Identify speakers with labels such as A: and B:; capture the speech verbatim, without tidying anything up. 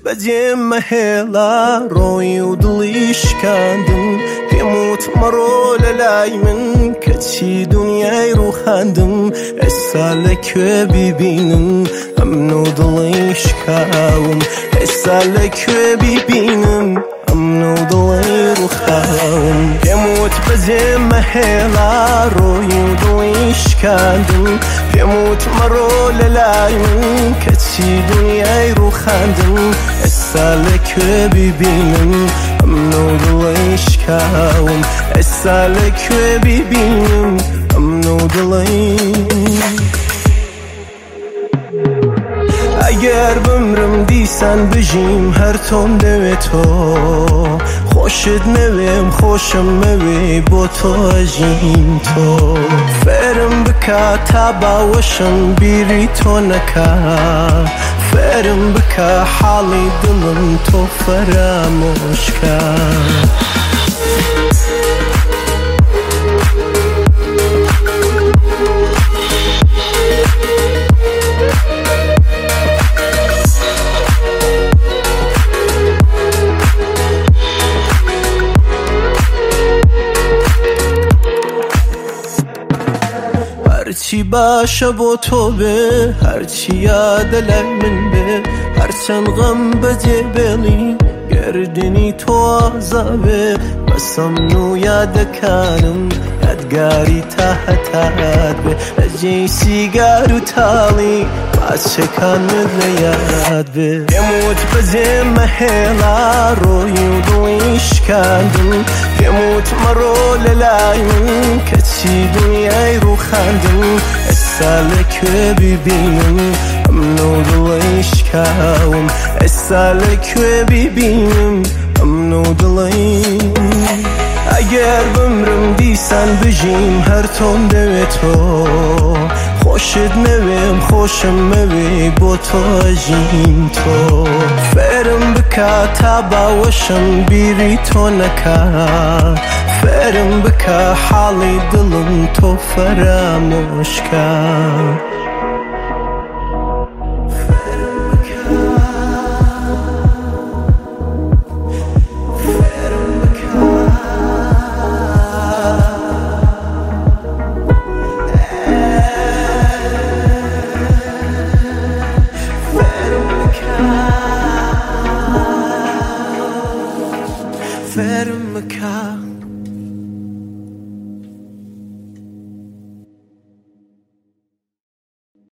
A: بەجێمە هێڵا ڕۆی و دڵیش کاندم پێموت مەڕۆ لە لای من کەچی دنیای ڕووخاندم ئێستا لەکوێ بیبینم ئەمن و دڵیش کاوم ئێستا لەکوێ بیبینم ئەمن و دڵی ڕووخاوم پێموت بەجێمە هێڵا ڕۆی و دڵیش کاندم پێموت مەڕۆ لە لای من کەچی دنیای ڕووخاندم ئێستا لەکوێ بیبینم ئەمن و دڵیش کاوم ئێستا لەکوێ بیبینم ئەمن و دڵی ئەگەر بمرم دیسان بژیم هەر تۆم دەوێت تۆ خۆشت نەوێم خۆشم مەوێ بۆ تۆ ئەژیم تۆ فێرم بکە تا باوەشم بیری تۆ نەکا فێرم بکە حاڵی دڵم تۆ فەرامۆشکە هەرچی باشە بۆ تۆ بێ هەرچی یادە لای من بێ هەرچەند غەم بەجێ بێڵی گەردنی تۆ ئازا بێ بەسەمن و یادەکانم یادگاری تا هەتات بێ لەجێی سیگار و تاڵی پاچەکانت لە یاد بێ پێموت بەجێمە هێڵا ڕۆی و دڵیش کاندم پێموت مەڕۆ لە لای من کەچی دنیای ڕووخاندم ئێستا لەکوێ بیبینم ئەمن و دڵیش کاوم ئێستا لەکوێ بیبینم ئەمن و دڵی ئەگەر بمرم دیسان بژیم هەر تۆم دەوێت تۆ خۆشت نەوێم خۆشم مەوێ بۆ تۆ ئەژیم تۆ فێرم بکە تا باوەشم بیری تۆ نەکا فێرم بکە حاڵی دڵم تۆ فەرامۆشکە فێرم بکە